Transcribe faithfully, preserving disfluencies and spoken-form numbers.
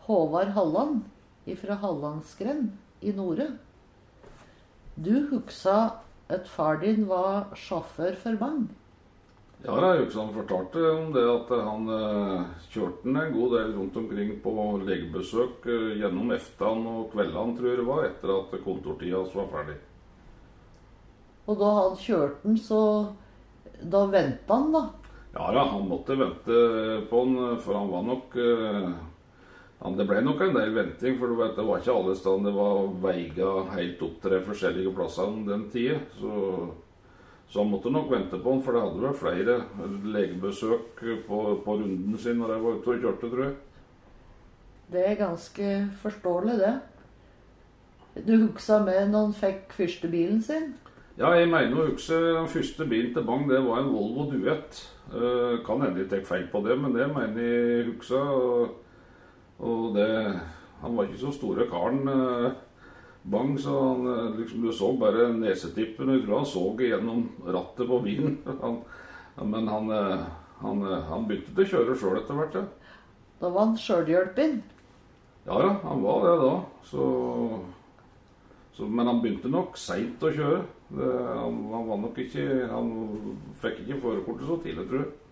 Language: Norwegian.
Håvard Halland fra Hallandsgren i Nore. Du huksa at far din var sjåfør for Bang. Ja, jeg husker han fortalte om det at han eh, kjørte den en god del rundt omkring på legebesøk eh, gjennom eftan og kveldene, tror jeg det var, etter at kontortida var ferdig. Og da han kjørte den, så da ventet han da? Ja, ja, han måtte vente på den, for han var nok... Eh, han, det ble nok en del venting, for du vet, det var ikke alle steder det var veiga helt opp til de forskjellige plassene den tiden, så... Så han måtte nok vente på den, for det hadde vært flere legebesøk på, på runden sin når jeg var ute og kjørte, tror jeg. Det er ganske forståelig, det. Du huksa med når han fikk første bilen sin? Ja, jeg mener å hukse den første bilen til Bang, det var en Volvo Duett. Uh, kan hende jeg tek feil på det, men det mener jeg huksa. Og, og det, han var ikke så store karen, uh, Bang, så han, liksom, du så bare nesetippen, jeg tror han så gjennom rattet på bilen. Han, men han, han, han begynte til å kjøre selv etter hvert, ja. Da var han selvhjelpen? Ja, ja, han var det da. Så, så, men han begynte nok sent å kjøre. Det, han, han var nok ikke, han fikk ikke førerkortet så tidlig, tror jeg.